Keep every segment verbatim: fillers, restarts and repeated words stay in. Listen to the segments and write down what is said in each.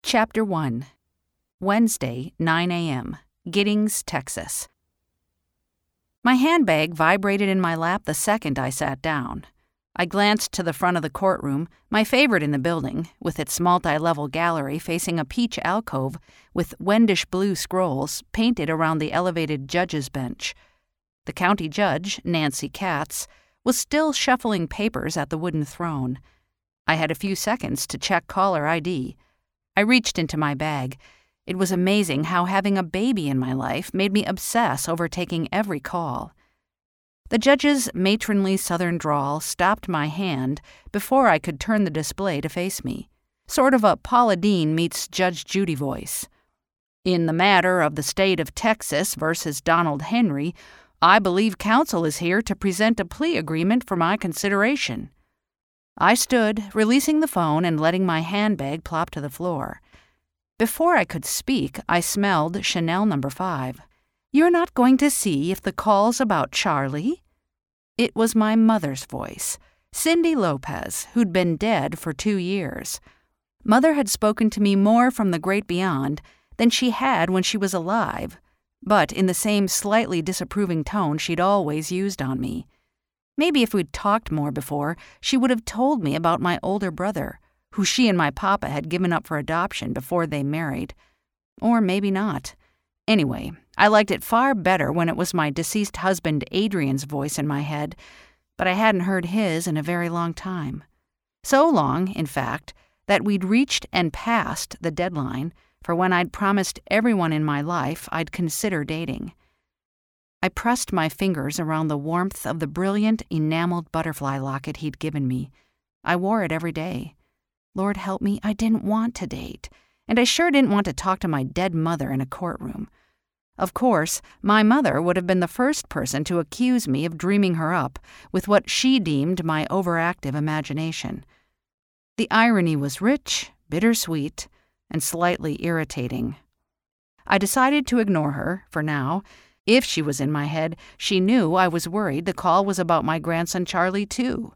Chapter one. Wednesday, nine a.m. Giddings, Texas. My handbag vibrated in my lap the second I sat down. I glanced to the front of the courtroom, my favorite in the building, with its multi-level gallery facing a peach alcove with Wendish blue scrolls painted around the elevated judge's bench. The county judge, Nancy Katz, was still shuffling papers at the wooden throne. I had a few seconds to check caller I D. I reached into my bag. It was amazing how having a baby in my life made me obsess over taking every call. The judge's matronly southern drawl stopped my hand before I could turn the display to face me. Sort of a Paula Deen meets Judge Judy voice. In the matter of the state of Texas versus Donald Henry, I believe counsel is here to present a plea agreement for my consideration. I stood, releasing the phone and letting my handbag plop to the floor. Before I could speak, I smelled Chanel number five. "You're not going to see if the call's about Charlie?" It was my mother's voice, Cindy Lopez, who'd been dead for two years. Mother had spoken to me more from the great beyond than she had when she was alive, but in the same slightly disapproving tone she'd always used on me. Maybe if we'd talked more before, she would have told me about my older brother, who she and my papa had given up for adoption before they married. Or maybe not. Anyway, I liked it far better when it was my deceased husband Adrian's voice in my head, but I hadn't heard his in a very long time. So long, in fact, that we'd reached and passed the deadline for when I'd promised everyone in my life I'd consider dating. I pressed my fingers around the warmth of the brilliant enameled butterfly locket he'd given me. I wore it every day. Lord help me, I didn't want to date, and I sure didn't want to talk to my dead mother in a courtroom. Of course, my mother would have been the first person to accuse me of dreaming her up with what she deemed my overactive imagination. The irony was rich, bittersweet, and slightly irritating. I decided to ignore her, for now. If she was in my head, she knew I was worried the call was about my grandson Charlie, too.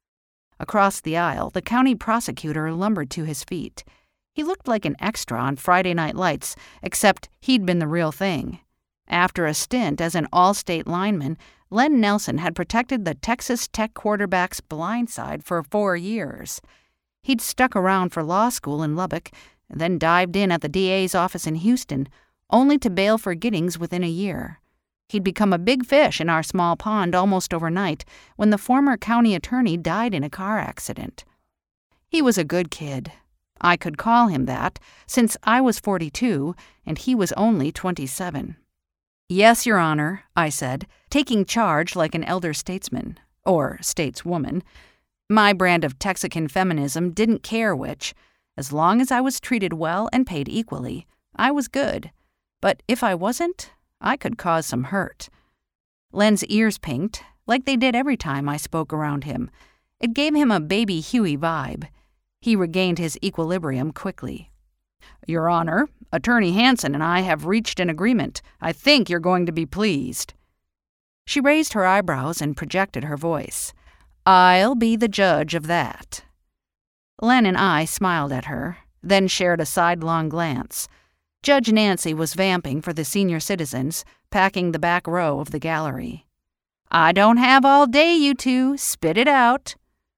Across the aisle, the county prosecutor lumbered to his feet. He looked like an extra on Friday Night Lights, except he'd been the real thing. After a stint as an all-state lineman, Len Nelson had protected the Texas Tech quarterback's blind side for four years. He'd stuck around for law school in Lubbock, then dived in at the D A's office in Houston, only to bail for Giddings within a year. He'd become a big fish in our small pond almost overnight when the former county attorney died in a car accident. He was a good kid. I could call him that, since I was forty-two and he was only twenty-seven. "Yes, Your Honor," I said, taking charge like an elder statesman, or stateswoman. My brand of Texican feminism didn't care which. As long as I was treated well and paid equally, I was good. But if I wasn't, I could cause some hurt. Len's ears pinked, like they did every time I spoke around him. It gave him a baby Huey vibe. He regained his equilibrium quickly. "Your Honor, Attorney Hanson and I have reached an agreement. I think you're going to be pleased." She raised her eyebrows and projected her voice. "I'll be the judge of that." Len and I smiled at her, then shared a sidelong glance. Judge Nancy was vamping for the senior citizens, packing the back row of the gallery. "I don't have all day, you two. Spit it out."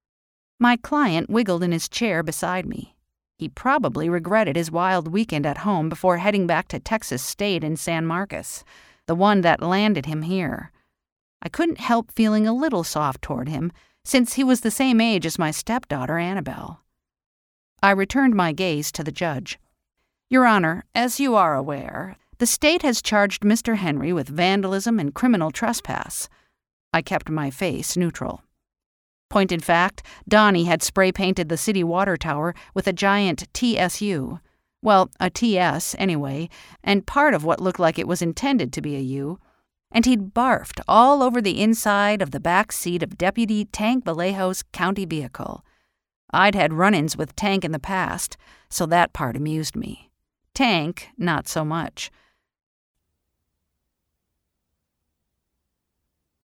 My client wiggled in his chair beside me. He probably regretted his wild weekend at home before heading back to Texas State in San Marcos, the one that landed him here. I couldn't help feeling a little soft toward him, since he was the same age as my stepdaughter Annabelle. I returned my gaze to the judge. "Your Honor, as you are aware, the state has charged Mister Henry with vandalism and criminal trespass." I kept my face neutral. Point in fact, Donnie had spray-painted the city water tower with a giant T S U. Well, a T S, anyway, and part of what looked like it was intended to be a U. And he'd barfed all over the inside of the back seat of Deputy Tank Vallejo's county vehicle. I'd had run-ins with Tank in the past, so that part amused me. Tank, not so much.